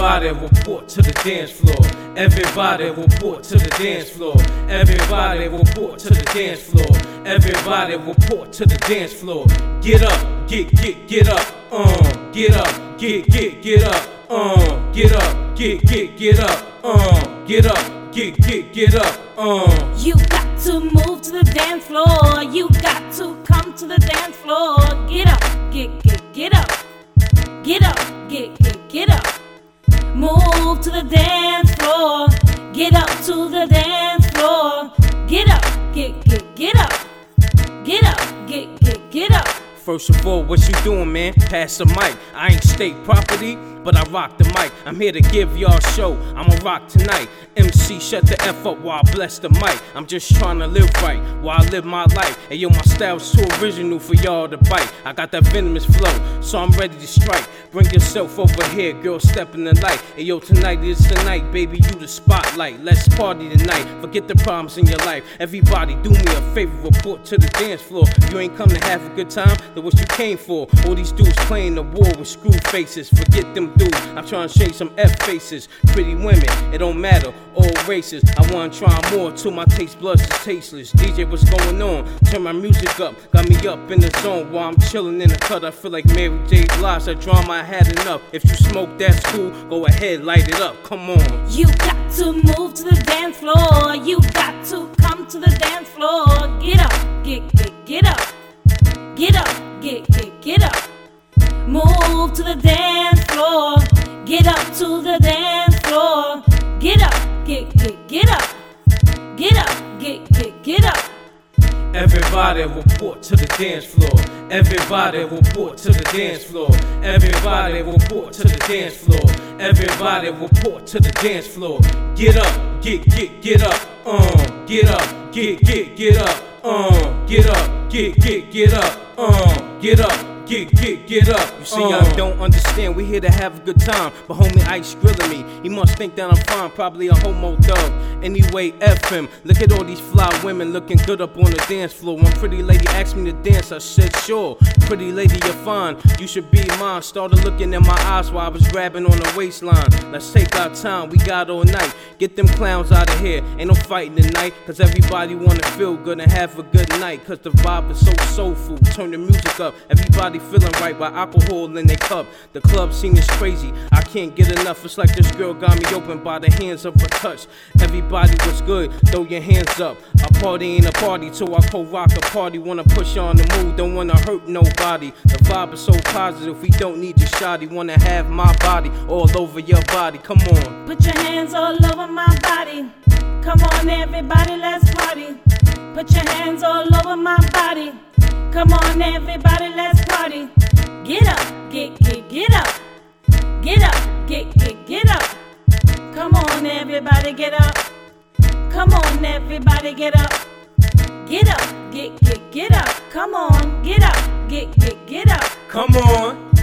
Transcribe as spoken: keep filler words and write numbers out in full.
Everybody report to the dance floor. Everybody report to the dance floor. Everybody report to the dance floor. Everybody report to the dance floor. Get up, get, get, get up, uh, get up, get, get, get up, uh, get up, get, get, get up, uh, get up, get, get, get up, uh. You got to move to the dance floor. You got to come to the dance floor. Get up, get, get, get up, get up, get, get, get up. Move to the dance floor. Get up to the dance floor. Get up, get, get, get up. Get up, get, get, get up. First of all, what you doing, man? Pass the mic. I ain't state property, but I rock the mic. I'm here to give y'all a show. I'ma rock tonight. M C, shut the F up while I bless the mic. I'm just trying to live right while I live my life. And yo, my style's too original for y'all to bite. I got that venomous flow, so I'm ready to strike. Bring yourself over here, girl, step in the light. And yo, tonight is the night, baby, you the spotlight. Let's party tonight, forget the problems in your life. Everybody do me a favor, report to the dance floor. If you ain't come to have a good time, then what you came for? All these dudes playing the war with screw faces. Forget them dudes, I'm trying to change some F faces. Pretty women, it don't matter, all races. I wanna try more till my taste buds is tasteless. D J, what's going on? Turn my music up, got me up in the zone while I'm chilling in the cut. I feel like Mary J. Blige, that drama I had enough. If you smoke, that's cool, go ahead, light it up, come on. You got to move to the dance floor. You got to come to the dance floor. Get up, get, get, get up. Get up, get, get, get up. Move to the dance floor. Get up to the dance floor. Get up, get, get, get up. Get up, get, get, get up. Everybody report to the dance floor. Everybody report to the dance floor. Everybody report to the dance floor. Everybody report to the dance floor. Get up, get, get, get up, uh, get up, get, get, get up, uh, get up, get, get, get up, uh, get up. Get, get, get up. You see, uh. y'all don't understand. We here to have a good time. But homie Ice grilling me. He must think that I'm fine. Probably a homo dog. Anyway, F him. Look at all these fly women looking good up on the dance floor. One pretty lady asked me to dance. I said, sure. Pretty lady, you're fine. You should be mine. Started looking in my eyes while I was grabbing on the waistline. Let's take our time. We got all night. Get them clowns out of here. Ain't no fighting tonight. Cause everybody wanna feel good and have a good night. Cause the vibe is so soulful. Turn the music up. Everybody feeling right by alcohol in their cup. The club scene is crazy, I can't get enough. It's like this girl got me open by the hands of her touch. Everybody was good, throw your hands up. A party ain't a party till I co-rock a party. Wanna push on the mood, don't wanna hurt nobody. The vibe is so positive, we don't need your shoddy. Wanna have my body all over your body, come on. Put your hands all over my body. Come on everybody, let's party. Put your hands all over my body. Come on everybody, let's party. Get up, get, get, get up. Get up, get, get, get up. Come on everybody, get up. Come on everybody, get up. Get up, get, get, get up. Come on, get up, get, get, get up. Come on.